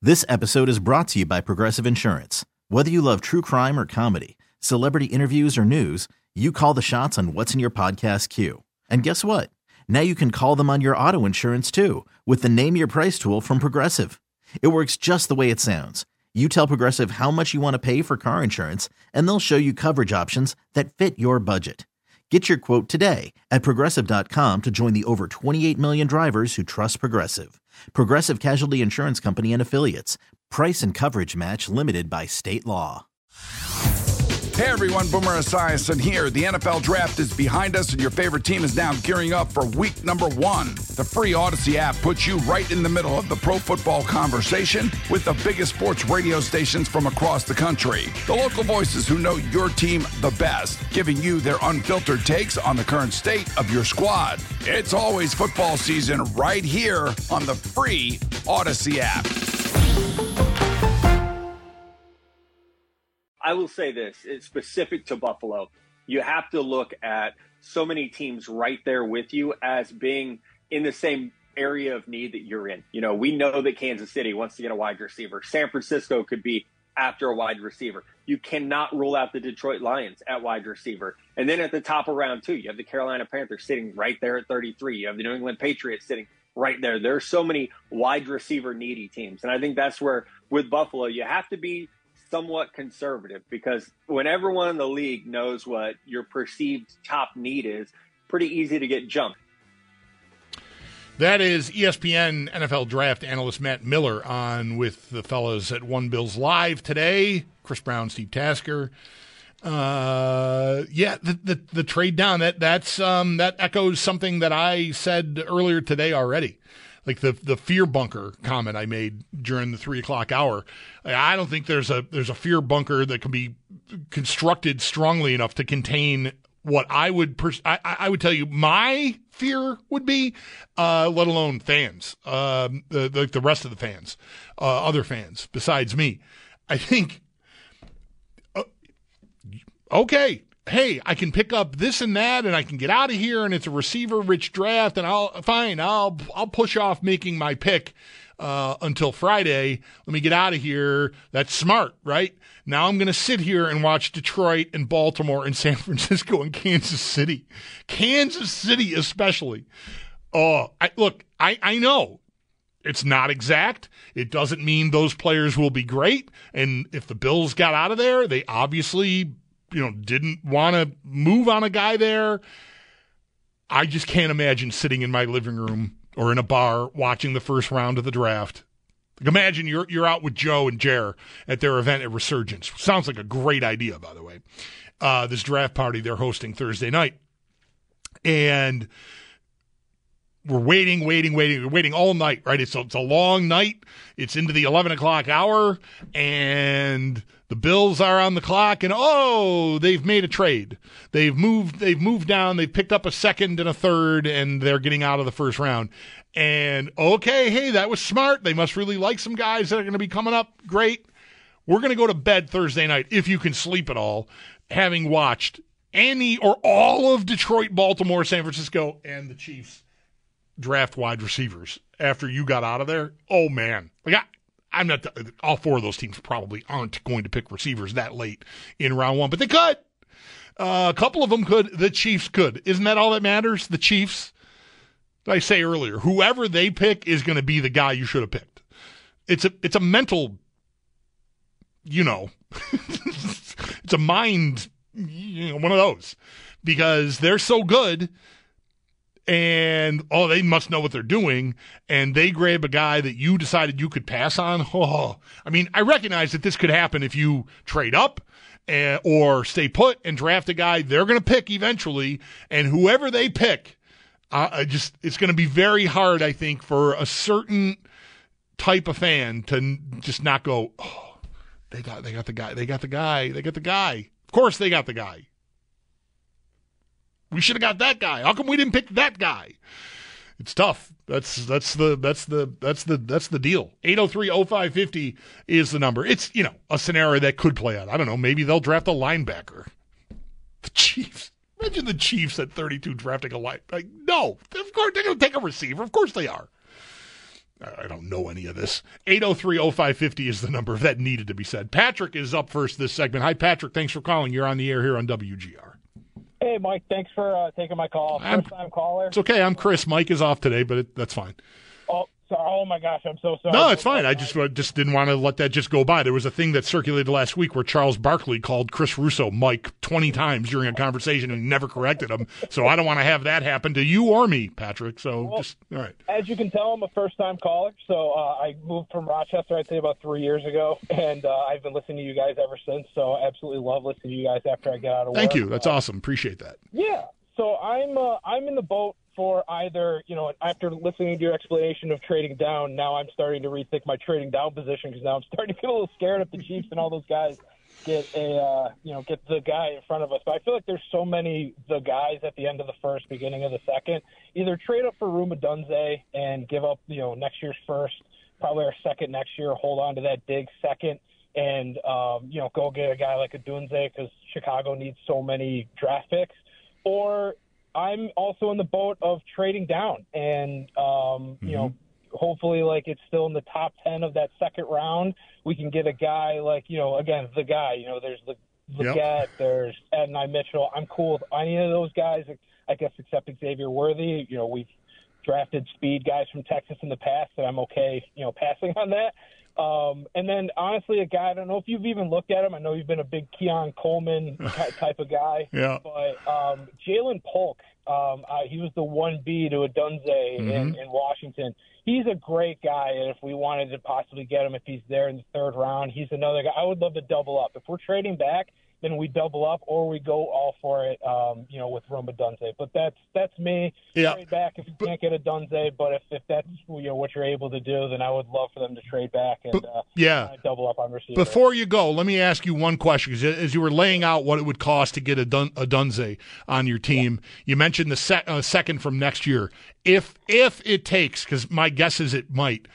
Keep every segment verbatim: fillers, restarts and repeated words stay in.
This episode is brought to you by Progressive Insurance. Whether you love true crime or comedy, celebrity interviews or news, you call the shots on what's in your podcast queue. And guess what? Now you can call them on your auto insurance too with the Name Your Price tool from Progressive. It works just the way it sounds. You tell Progressive how much you want to pay for car insurance, and they'll show you coverage options that fit your budget. Get your quote today at Progressive dot com to join the over twenty-eight million drivers who trust Progressive. Progressive Casualty Insurance Company and Affiliates. Price and coverage match limited by state law. Hey everyone, Boomer Esiason here. The N F L Draft is behind us and your favorite team is now gearing up for week number one. The free Odyssey app puts you right in the middle of the pro football conversation with the biggest sports radio stations from across the country. The local voices who know your team the best, giving you their unfiltered takes on the current state of your squad. It's always football season right here on the free Odyssey app. I will say this, it's specific to Buffalo. You have to look at so many teams right there with you as being in the same area of need that you're in. You know, we know that Kansas City wants to get a wide receiver. San Francisco could be after a wide receiver. You cannot rule out the Detroit Lions at wide receiver. And then at the top of round two, you have the Carolina Panthers sitting right there at thirty-three. You have the New England Patriots sitting right there. There are so many wide receiver needy teams. And I think that's where with Buffalo, you have to be somewhat conservative, because when everyone in the league knows what your perceived top need is, pretty easy to get jumped. That is E S P N N F L Draft analyst Matt Miller on with the fellas at One Bills Live today. Chris Brown, Steve Tasker. Uh, yeah, the, the the trade down that that's um that echoes something that I said earlier today already. Like the the fear bunker comment I made during the three o'clock hour. I don't think there's a there's a fear bunker that can be constructed strongly enough to contain what I would pers- I, I would tell you my fear would be, uh, let alone fans, um, the, the the rest of the fans, uh, other fans besides me. I think, uh, okay. Hey, I can pick up this and that, and I can get out of here, and it's a receiver-rich draft, and I'll fine. I'll I'll push off making my pick uh, until Friday. Let me get out of here. That's smart, right? Now I'm going to sit here and watch Detroit and Baltimore and San Francisco and Kansas City, Kansas City especially. Oh, I, look, I I know it's not exact. It doesn't mean those players will be great, and if the Bills got out of there, they obviously, you know, didn't want to move on a guy there. I just can't imagine sitting in my living room or in a bar watching the first round of the draft. Like, imagine you're you're out with Joe and Jer at their event at Resurgence. Sounds like a great idea, by the way. Uh, this draft party they're hosting Thursday night. And we're waiting, waiting, waiting. We're waiting all night, right? It's a, it's a long night. It's into the eleven o'clock hour, and the Bills are on the clock, and oh, they've made a trade. They've moved. They've moved down. They've picked up a second and a third, and they're getting out of the first round. And okay, hey, that was smart. They must really like some guys that are going to be coming up. Great. We're going to go to bed Thursday night, if you can sleep at all, having watched any or all of Detroit, Baltimore, San Francisco, and the Chiefs draft wide receivers after you got out of there. Oh man, like I, I'm not. All four of those teams probably aren't going to pick receivers that late in round one, but they could. Uh, a couple of them could. The Chiefs could. Isn't that all that matters? The Chiefs. Like I say earlier, whoever they pick is going to be the guy you should have picked. It's a it's a mental, you know, it's a mind, you know, one of those, because they're so good. And, oh, they must know what they're doing, and they grab a guy that you decided you could pass on. Oh, I mean, I recognize that this could happen if you trade up uh, or stay put and draft a guy they're going to pick eventually, and whoever they pick, uh, I just it's going to be very hard, I think, for a certain type of fan to n- just not go, oh, they got they got the guy, they got the guy, they got the guy. Of course they got the guy. We should have got that guy. How come we didn't pick that guy? It's tough. That's that's the that's the that's the that's the deal. eight oh three oh five fifty is the number. It's, you know, a scenario that could play out. I don't know. Maybe they'll draft a linebacker. The Chiefs. Imagine the Chiefs at thirty-two drafting a line. Like, no, of course they're going to take a receiver. Of course they are. I don't know any of this. eight oh three oh five five oh is the number if that needed to be said. Patrick is up first this segment. Hi, Patrick. Thanks for calling. You're on the air here on W G R. Hey, Mike. Thanks for uh, taking my call. First-time caller. It's okay. I'm Chris. Mike is off today, but it, that's fine. Oh, so, oh my gosh. I'm so sorry. No, it's fine. I just uh, just didn't want to let that just go by. There was a thing that circulated last week where Charles Barkley called Chris Russo Mike twenty times during a conversation and never corrected him. So I don't want to have that happen to you or me, Patrick. So well, just all right. As you can tell, I'm a first-time caller. So uh, I moved from Rochester, I'd say, about three years ago, and uh, I've been listening to you guys ever since. So I absolutely love listening to you guys after I get out of work. Thank you. That's uh, awesome. Appreciate that. Yeah. So I'm uh, I'm in the boat for either, you know, after listening to your explanation of trading down, now I'm starting to rethink my trading down position because now I'm starting to get a little scared if the Chiefs and all those guys get a, uh, you know, get the guy in front of us. But I feel like there's so many the guys at the end of the first, beginning of the second. Either trade up for Rome Odunze and give up, you know, next year's first, probably our second next year, hold on to that Diggs second, and, um, you know, go get a guy like Odunze because Chicago needs so many draft picks. Or I'm also in the boat of trading down and, um, mm-hmm. you know, hopefully, like, it's still in the top ten of that second round. We can get a guy like, you know, again, the guy, you know, there's the Leggett, yep. there's Adonai Mitchell. I'm cool with any of those guys, I guess, except Xavier Worthy. You know, we've drafted speed guys from Texas in the past, and I'm okay, you know, passing on that. Um, and then, honestly, a guy, I don't know if you've even looked at him. I know you've been a big Keon Coleman type of guy. Yeah. But um, Jalen Polk, um, uh, he was the one B to Odunze mm-hmm. in, in Washington. He's a great guy, and if we wanted to possibly get him, if he's there in the third round, he's another guy. I would love to double up. If we're trading back, then we double up, or we go all for it, um, you know, with Rome Odunze. But that's that's me. Yeah. Trade back if you but, can't get Odunze, but if, if that's you know what you're able to do, then I would love for them to trade back and but, uh, yeah. double up on receiver. Before you go, let me ask you one question. As you were laying out what it would cost to get a Odunze on your team, yeah. you mentioned the sec- uh, second from next year. If if it takes, because my guess is it might,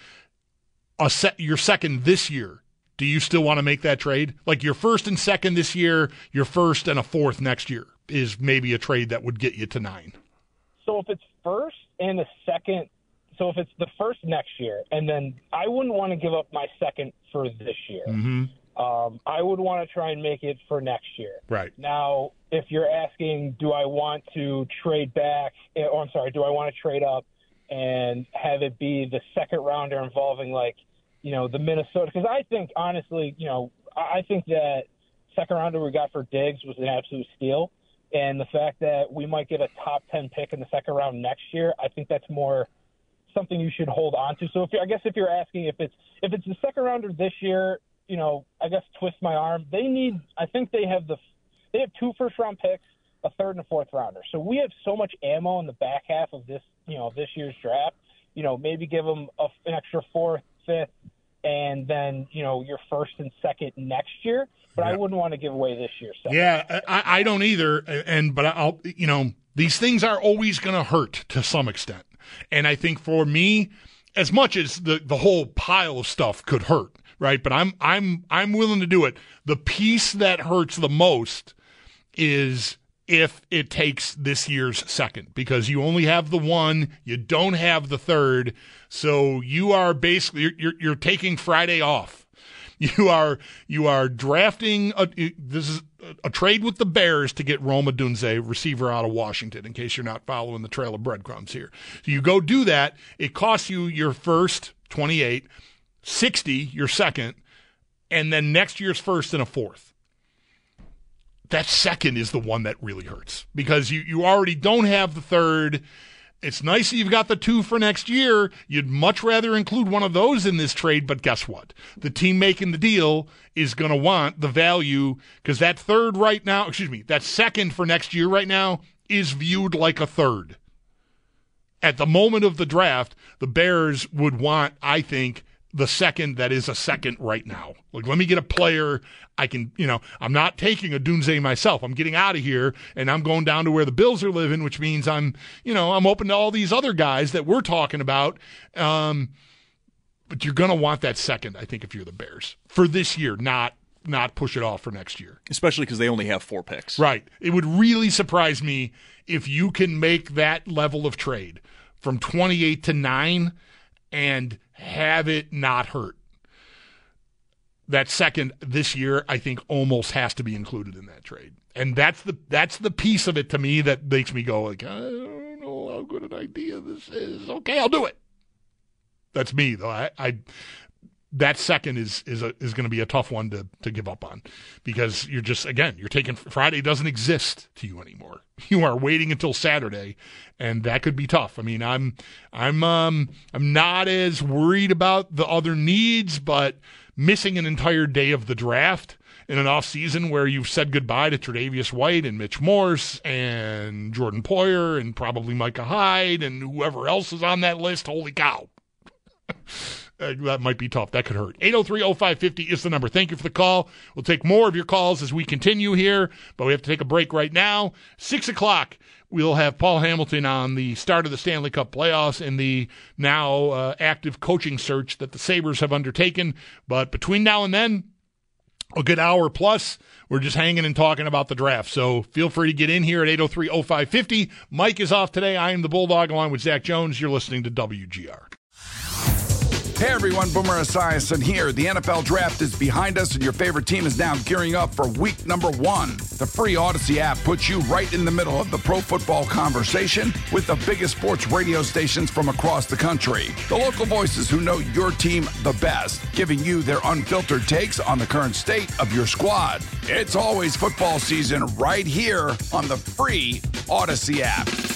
a se- your second this year, do you still want to make that trade? Like your first and second this year, your first and a fourth next year is maybe a trade that would get you to nine. So if it's first and a second, so if it's the first next year, and then I wouldn't want to give up my second for this year. Mm-hmm. Um, I would want to try and make it for next year. Right. Now, if you're asking, do I want to trade back, or I'm sorry, do I want to trade up and have it be the second rounder involving like, you know, the Minnesota, because I think, honestly, you know, I think that second rounder we got for Diggs was an absolute steal. And the fact that we might get a top ten pick in the second round next year, I think that's more something you should hold on to. So if I guess if you're asking if it's if it's the second rounder this year, you know, I guess twist my arm. They need, I think they have the, they have two first round picks, a third and a fourth rounder. So we have so much ammo in the back half of this, you know, this year's draft. You know, maybe give them a, an extra fourth, fifth, and then, you know, your first and second next year. But yeah. I wouldn't want to give away this year's second. Yeah, I, I don't either. And but I'll, you know, these things are always going to hurt to some extent. And I think for me, as much as the, the whole pile of stuff could hurt, right? But I'm I'm I'm willing to do it. The piece that hurts the most is if it takes this year's second, because you only have the one, you don't have the third, so you are basically you're you're, you're taking Friday off. You are you are drafting a, this is a, a trade with the Bears to get Rome Odunze, receiver out of Washington, in case you're not following the trail of breadcrumbs here. So you go do that. It costs you your first twenty-eight, sixty your second, and then next year's first and a fourth. That second is the one that really hurts because you, you already don't have the third. It's nice that you've got the two for next year. You'd much rather include one of those in this trade, but guess what? The team making the deal is going to want the value because that third right now, excuse me, that second for next year right now is viewed like a third. At the moment of the draft, the Bears would want, I think, the second that is a second right now. Like, let me get a player I can, you know, I'm not taking Odunze myself. I'm getting out of here, and I'm going down to where the Bills are living, which means I'm, you know, I'm open to all these other guys that we're talking about. Um, but you're going to want that second, I think, if you're the Bears. For this year, not not push it off for next year. Especially because they only have four picks. Right. It would really surprise me if you can make that level of trade from twenty-eight to nine and have it not hurt. That second this year, I think, almost has to be included in that trade. And that's the that's the piece of it to me that makes me go, like, I don't know how good an idea this is. Okay, I'll do it. That's me, though. I, I that second is is a, is going to be a tough one to to give up on, because you're just, again, you're taking Friday doesn't exist to you anymore. You are waiting until Saturday, and that could be tough. I mean, I'm I'm um I'm not as worried about the other needs, but missing an entire day of the draft in an offseason where you've said goodbye to Tre'Davious White and Mitch Morse and Jordan Poyer and probably Micah Hyde and whoever else is on that list, holy cow. That might be tough. That could hurt. eight oh three oh five five oh is the number. Thank you for the call. We'll take more of your calls as we continue here, but we have to take a break right now. Six o'clock, we'll have Paul Hamilton on the start of the Stanley Cup playoffs and the now uh, active coaching search that the Sabres have undertaken. But between now and then, a good hour plus, we're just hanging and talking about the draft. So feel free to get in here at eight oh three oh five five oh. Mike is off today. I am the Bulldog along with Zach Jones. You're listening to W G R. Hey everyone, Boomer Esiason here. The N F L Draft is behind us and your favorite team is now gearing up for week number one. The free Odyssey app puts you right in the middle of the pro football conversation with the biggest sports radio stations from across the country. The local voices who know your team the best, giving you their unfiltered takes on the current state of your squad. It's always football season right here on the free Odyssey app.